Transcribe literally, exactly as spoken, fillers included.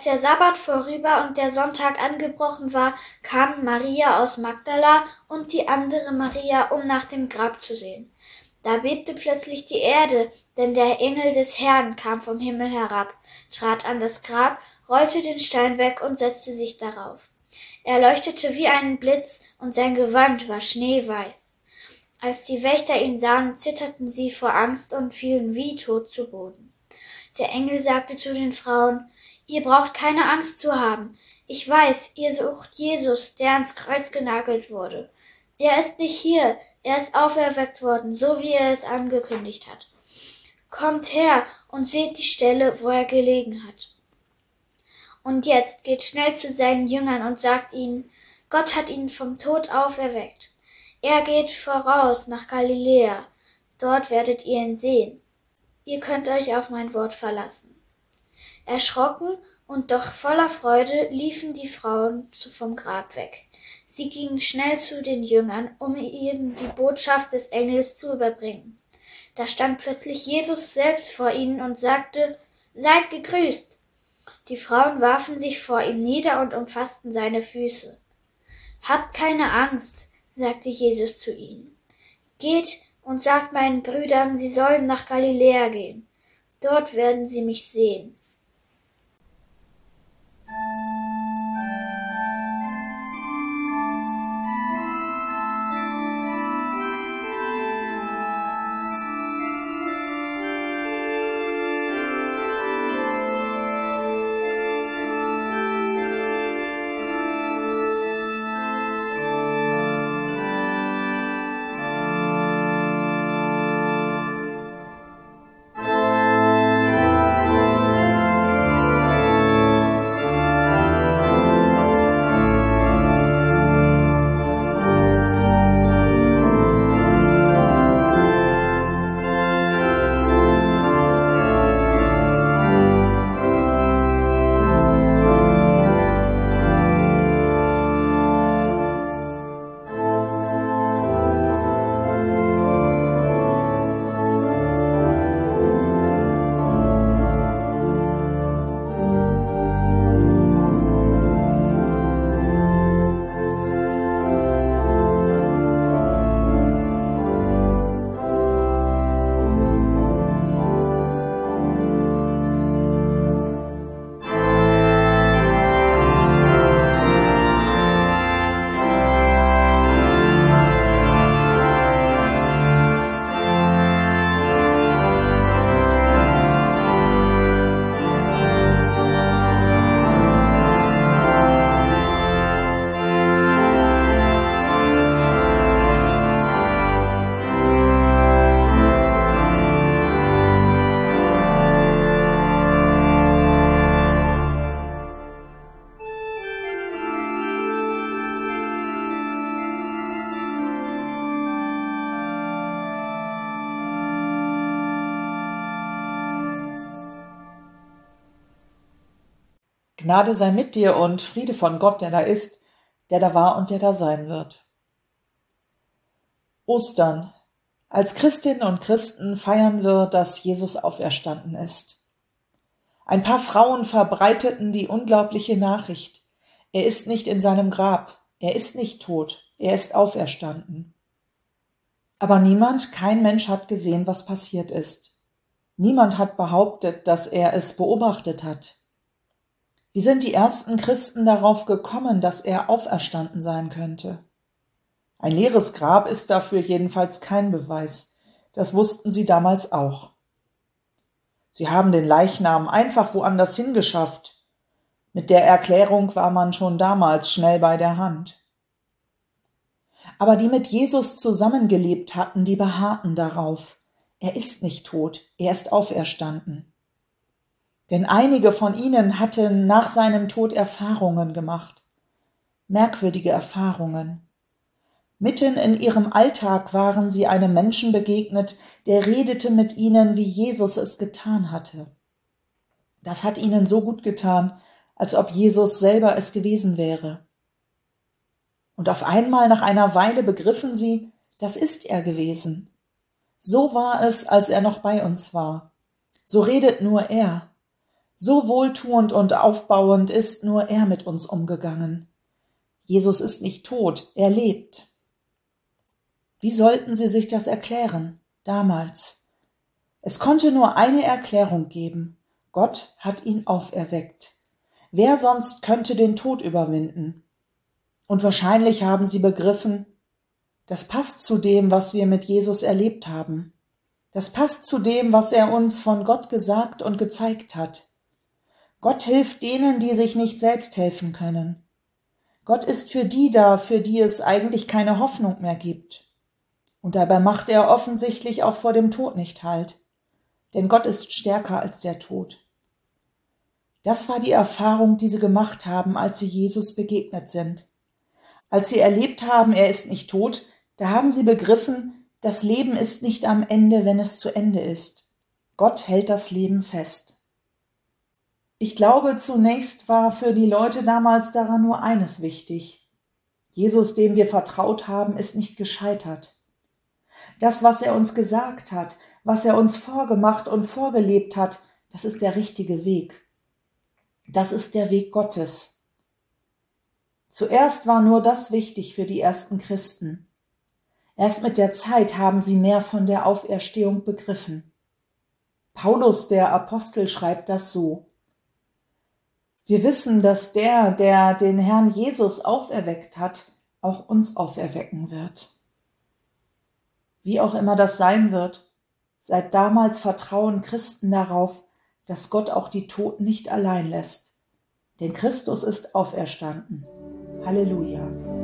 der Sabbat vorüber und der Sonntag angebrochen war, kamen Maria aus Magdala und die andere Maria, um nach dem Grab zu sehen. Da bebte plötzlich die Erde, denn der Engel des Herrn kam vom Himmel herab, trat an das Grab, rollte den Stein weg und setzte sich darauf. Er leuchtete wie ein Blitz, und sein Gewand war schneeweiß. Als die Wächter ihn sahen, zitterten sie vor Angst und fielen wie tot zu Boden. Der Engel sagte zu den Frauen: Ihr braucht keine Angst zu haben. Ich weiß, ihr sucht Jesus, der ans Kreuz genagelt wurde. Er ist nicht hier, er ist auferweckt worden, so wie er es angekündigt hat. Kommt her und seht die Stelle, wo er gelegen hat. Und jetzt geht schnell zu seinen Jüngern und sagt ihnen: Gott hat ihn vom Tod auferweckt. Er geht voraus nach Galiläa, dort werdet ihr ihn sehen. Ihr könnt euch auf mein Wort verlassen. Erschrocken und doch voller Freude liefen die Frauen vom Grab weg. Sie gingen schnell zu den Jüngern, um ihnen die Botschaft des Engels zu überbringen. Da stand plötzlich Jesus selbst vor ihnen und sagte: Seid gegrüßt! Die Frauen warfen sich vor ihm nieder und umfassten seine Füße. Habt keine Angst, sagte Jesus zu ihnen. Geht und sagt meinen Brüdern, sie sollen nach Galiläa gehen. Dort werden sie mich sehen. Gnade sei mit dir und Friede von Gott, der da ist, der da war und der da sein wird. Ostern. Als Christinnen und Christen feiern wir, dass Jesus auferstanden ist. Ein paar Frauen verbreiteten die unglaubliche Nachricht: Er ist nicht in seinem Grab, er ist nicht tot, er ist auferstanden. Aber niemand, kein Mensch hat gesehen, was passiert ist. Niemand hat behauptet, dass er es beobachtet hat. Wie sind die ersten Christen darauf gekommen, dass er auferstanden sein könnte? Ein leeres Grab ist dafür jedenfalls kein Beweis. Das wussten sie damals auch. Sie haben den Leichnam einfach woanders hingeschafft. Mit der Erklärung war man schon damals schnell bei der Hand. Aber die mit Jesus zusammengelebt hatten, die beharrten darauf: Er ist nicht tot, er ist auferstanden. Denn einige von ihnen hatten nach seinem Tod Erfahrungen gemacht. Merkwürdige Erfahrungen. Mitten in ihrem Alltag waren sie einem Menschen begegnet, der redete mit ihnen, wie Jesus es getan hatte. Das hat ihnen so gut getan, als ob Jesus selber es gewesen wäre. Und auf einmal nach einer Weile begriffen sie, das ist er gewesen. So war es, als er noch bei uns war. So redet nur er. So wohltuend und aufbauend ist nur er mit uns umgegangen. Jesus ist nicht tot, er lebt. Wie sollten sie sich das erklären, damals? Es konnte nur eine Erklärung geben. Gott hat ihn auferweckt. Wer sonst könnte den Tod überwinden? Und wahrscheinlich haben sie begriffen, das passt zu dem, was wir mit Jesus erlebt haben. Das passt zu dem, was er uns von Gott gesagt und gezeigt hat. Gott hilft denen, die sich nicht selbst helfen können. Gott ist für die da, für die es eigentlich keine Hoffnung mehr gibt. Und dabei macht er offensichtlich auch vor dem Tod nicht Halt. Denn Gott ist stärker als der Tod. Das war die Erfahrung, die sie gemacht haben, als sie Jesus begegnet sind. Als sie erlebt haben, er ist nicht tot, da haben sie begriffen, das Leben ist nicht am Ende, wenn es zu Ende ist. Gott hält das Leben fest. Ich glaube, zunächst war für die Leute damals daran nur eines wichtig. Jesus, dem wir vertraut haben, ist nicht gescheitert. Das, was er uns gesagt hat, was er uns vorgemacht und vorgelebt hat, das ist der richtige Weg. Das ist der Weg Gottes. Zuerst war nur das wichtig für die ersten Christen. Erst mit der Zeit haben sie mehr von der Auferstehung begriffen. Paulus, der Apostel, schreibt das so: Wir wissen, dass der, der den Herrn Jesus auferweckt hat, auch uns auferwecken wird. Wie auch immer das sein wird, seit damals vertrauen Christen darauf, dass Gott auch die Toten nicht allein lässt. Denn Christus ist auferstanden. Halleluja.